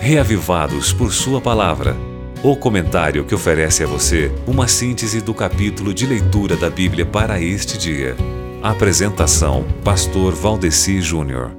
Reavivados por Sua Palavra. O comentário que oferece a você uma síntese do capítulo de leitura da Bíblia para este dia. Apresentação: Pastor Valdeci Júnior.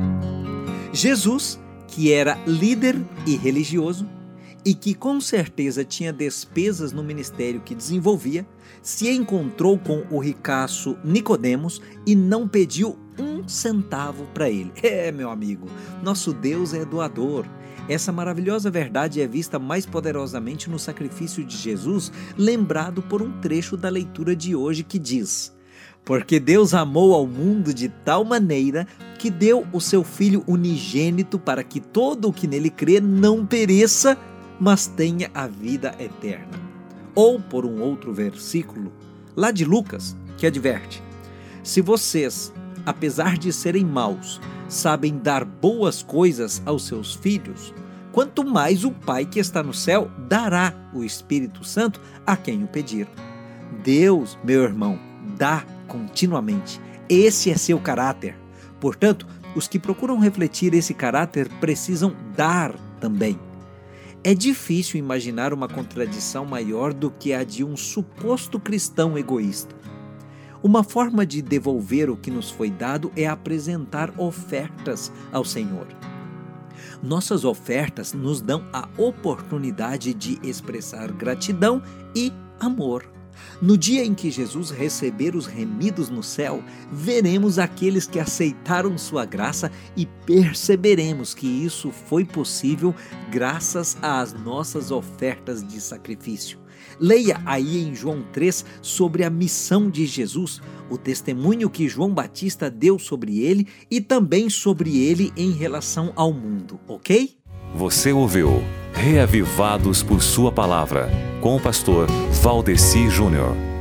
Jesus, que era líder e religioso, e que com certeza tinha despesas no ministério que desenvolvia, se encontrou com o ricaço Nicodemos e não pediu um centavo para ele. Meu amigo, nosso Deus é doador. Essa maravilhosa verdade é vista mais poderosamente no sacrifício de Jesus, lembrado por um trecho da leitura de hoje que diz: porque Deus amou ao mundo de tal maneira que deu o seu Filho unigênito para que todo o que nele crê não pereça, mas tenha a vida eterna. Ou por um outro versículo, lá de Lucas, que adverte: se vocês, apesar de serem maus, sabem dar boas coisas aos seus filhos, quanto mais o Pai que está no céu dará o Espírito Santo a quem o pedir. Deus, meu irmão, dá continuamente. Esse é seu caráter. Portanto, os que procuram refletir esse caráter precisam dar também. É difícil imaginar uma contradição maior do que a de um suposto cristão egoísta. Uma forma de devolver o que nos foi dado é apresentar ofertas ao Senhor. Nossas ofertas nos dão a oportunidade de expressar gratidão e amor. No dia em que Jesus receber os remidos no céu, veremos aqueles que aceitaram sua graça e perceberemos que isso foi possível graças às nossas ofertas de sacrifício. Leia aí em João 3 sobre a missão de Jesus, o testemunho que João Batista deu sobre ele e também sobre ele em relação ao mundo, ok? Você ouviu Reavivados por Sua Palavra, com o pastor Valdeci Júnior.